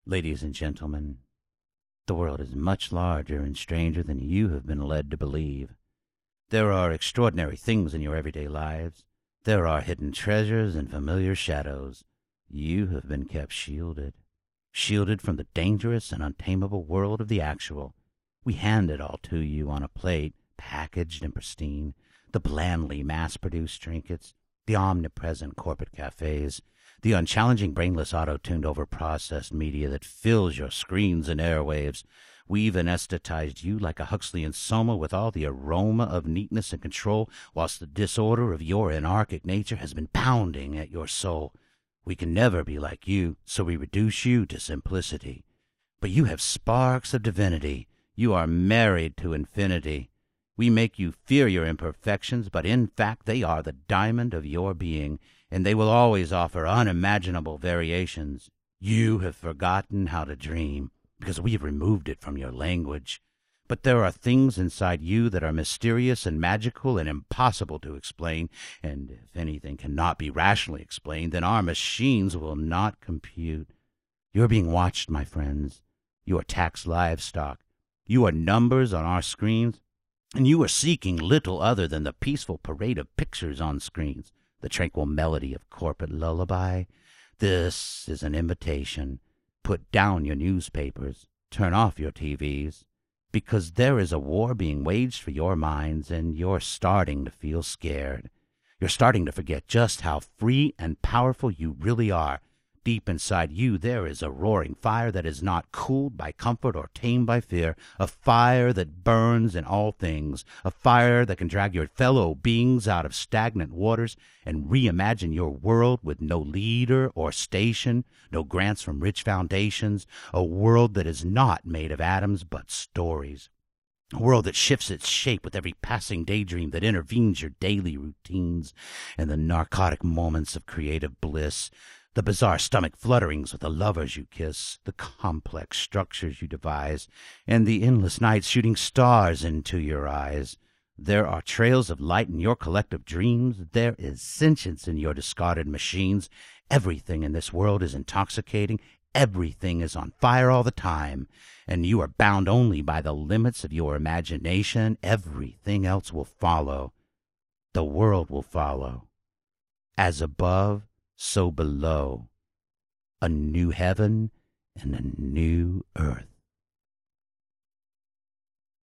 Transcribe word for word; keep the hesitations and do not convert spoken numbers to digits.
Ladies and gentlemen, the world is much larger and stranger than you have been led to believe. There are extraordinary things in your everyday lives. There are hidden treasures and familiar shadows. You have been kept shielded, shielded from the dangerous and untamable world of the actual. We hand it all to you on a plate, packaged and pristine, the blandly mass-produced trinkets, the omnipresent corporate cafes, the unchallenging brainless auto-tuned over-processed media that fills your screens and airwaves. We've anesthetized you like a Huxleyan soma with all the aroma of neatness and control, whilst the disorder of your anarchic nature has been pounding at your soul. We can never be like you, so we reduce you to simplicity. But you have sparks of divinity. You are married to infinity. We make you fear your imperfections, but in fact they are the diamond of your being, and they will always offer unimaginable variations. You have forgotten how to dream, because we have removed it from your language. But there are things inside you that are mysterious and magical and impossible to explain, and if anything cannot be rationally explained, then our machines will not compute. You are being watched, my friends. You are taxed livestock. You are numbers on our screens, and you are seeking little other than the peaceful parade of pictures on screens, the tranquil melody of corporate lullaby. This is an invitation. Put down your newspapers. Turn off your T Vs. Because there is a war being waged for your minds, and you're starting to feel scared. You're starting to forget just how free and powerful you really are. Deep inside you there is a roaring fire that is not cooled by comfort or tamed by fear, a fire that burns in all things, a fire that can drag your fellow beings out of stagnant waters and reimagine your world with no leader or station, no grants from rich foundations, a world that is not made of atoms but stories. A world that shifts its shape with every passing daydream that intervenes your daily routines and the narcotic moments of creative bliss, the bizarre stomach flutterings with the lovers you kiss, the complex structures you devise, and the endless nights shooting stars into your eyes. There are trails of light in your collective dreams. There is sentience in your discarded machines. Everything in this world is intoxicating. Everything is on fire all the time, and you are bound only by the limits of your imagination. Everything else will follow. The world will follow. As above, so below, a new heaven and a new earth.